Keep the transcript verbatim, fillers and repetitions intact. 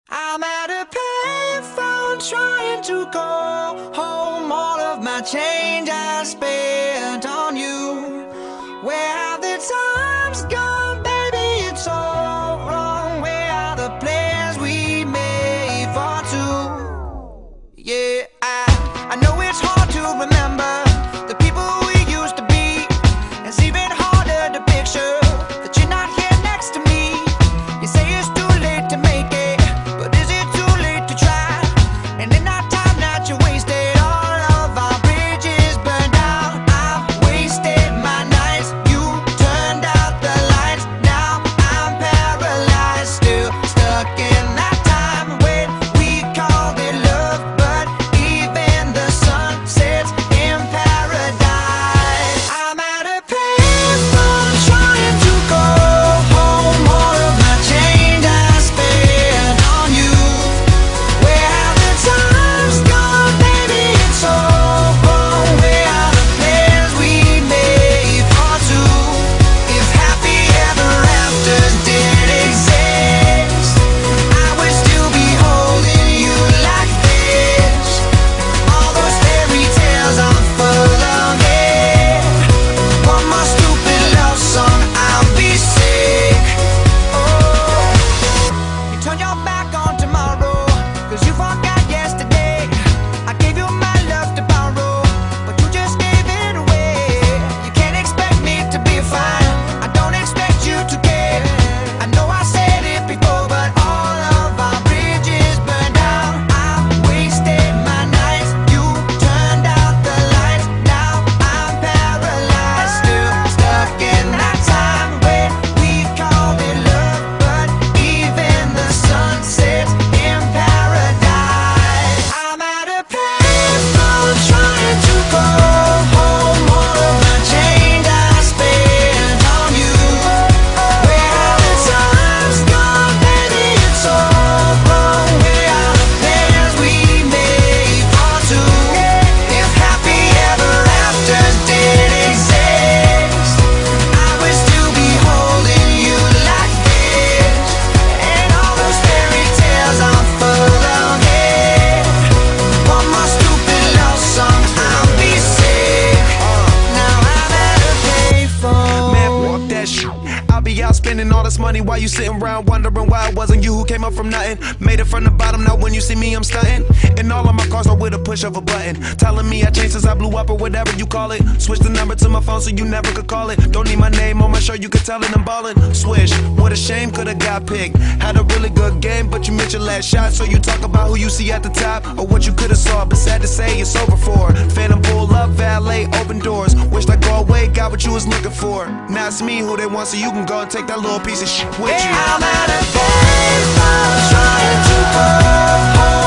I'm at a payphone trying to go home. All of my change I spent on you. Where have the times gone, baby? It's all wrong. Where are the plans we made for two? Yeah, I, I know it's hard to remember the people we used to be. It's even harder to picture that you're not here next to me. You say it's too late to make it, but is it too late to try? And in that time that you wasted, all of our bridges burned out. I've wasted my nights, you turned out the lights. Now I'm paralyzed, still stuck in that time when we called it love. But even the sun sets in paradise. I'm at a payphone trying to go home. All of my change I spent on you. Where have the times gone, baby? It's all wrong. Where are the plans we made for two? If happy ever afters did exist, I would still be holding you like this. All those fairy tales are full of it. One more stupid love song, I'll be sick. Oh, you turned your back on tomorrow, cause you forgot yesterday. I gave you my love to borrow, but you just gave it away. You can't expect me to be fine, I don't expect you to care. I know I said it before, but all of our bridges burned out. I wasted my nights, you turned out the lights. Now I'm paralyzed, still stuck in that time when we called it love. But even the sun sets in paradise. I'm at a payphone trying to go home. All of my change I spent on you. Where are the times gone, baby? It's all wrong. Where are the plans we made for two? If happy ever afters did exist, I would still be holding you like this. And all those fairy tales are full of it. One more stupid love song, I'll be sick. Now I'm at a payphone. Man, walk that shit. I'll be out spending all this money while you sitting around wondering why it wasn't you who came up from nothing. Made it from the bottom, now when you see me I'm stunting. And all of my cars are with a push of a button, telling me I changed since I blew up or whatever you call it. Switch the number to my phone so you never could call it. Don't need my name on my shirt, you could tell it I'm ballin'. Swish, what a shame, could've got picked. Had a really good game, but you missed your last shot. So you talk about who you see at the top, or what you could've saw, but sad to say it's over for. Phantom pull up, valet, open doors. Wished I go away, got what you was looking for. Now it's me who they want, so you can go and take that little piece of shit with you. I'm at a payphone trying to go home.